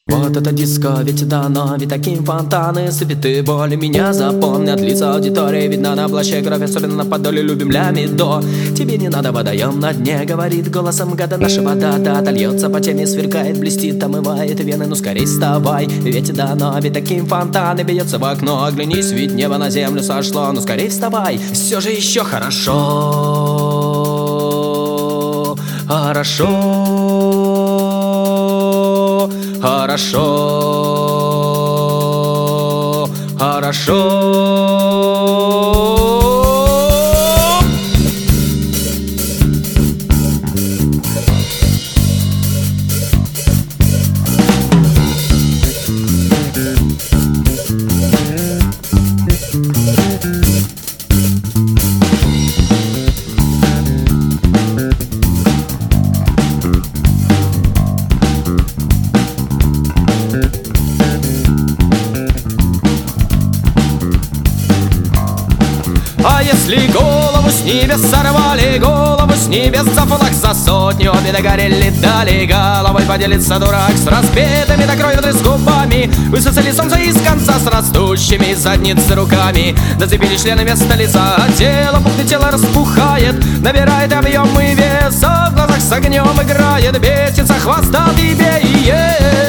Вот это диско, ведь дано, ведь таким фонтаны сыпет и боли. Меня запомнят лица аудитории, видно на плаще кровь, особенно на подоле. Любим лямидо. Тебе не надо, водоем на дне, говорит голосом года. Наша вода, да, льется по теме, сверкает, блестит, омывает вены. Ну скорей вставай, ведь дано, ведь таким фонтаны бьется в окно. Оглянись, ведь небо на землю сошло. Ну скорей вставай, все же еще хорошо. Хорошо, хорошо, хорошо. А если голову с небес сорвали, голову с небес за флаг, за сотню, обе догорели, дали головой поделится дурак с разбитыми до крови с губами. Высосали солнце из конца с растущими задницы руками. Зацепили члены вместо лица, а тело пухнет, тело распухает, набирает объем и вес, а в глазах с огнем играет, бесится хвостатый беец.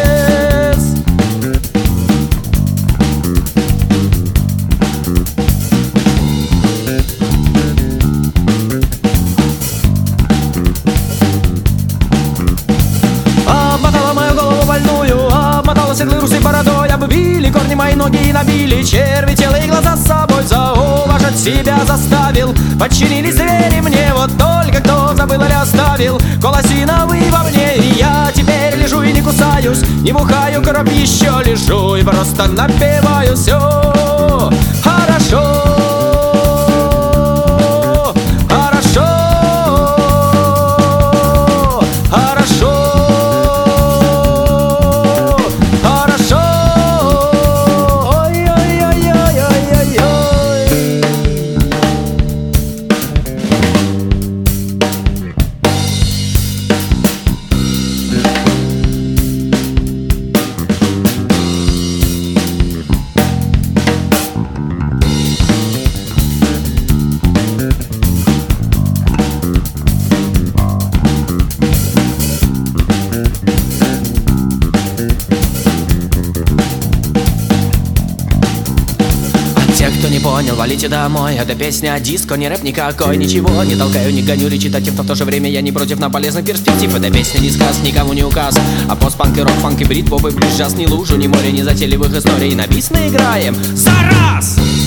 Седлы русой бородой обвили корни мои ноги и набили черви тело и глаза с собой зауважать себя заставил. Подчинились звери мне, вот только кто забыл или оставил колосиновый во мне. И я теперь лежу и не кусаюсь, не бухаю, кровь еще лежу и просто напиваю. Все хорошо. Те, кто не понял, валите домой. Это песня диско, не рэп никакой. Ничего не толкаю, не гоню речитатив, но в то же время я не против на полезных перспектив. Это песня не сказ, никому не указ, а постпанк и рок-фанк и брит, поп и блюз, джаз, ни лужу, ни море, ни затейливых историй. На бис мы играем за раз!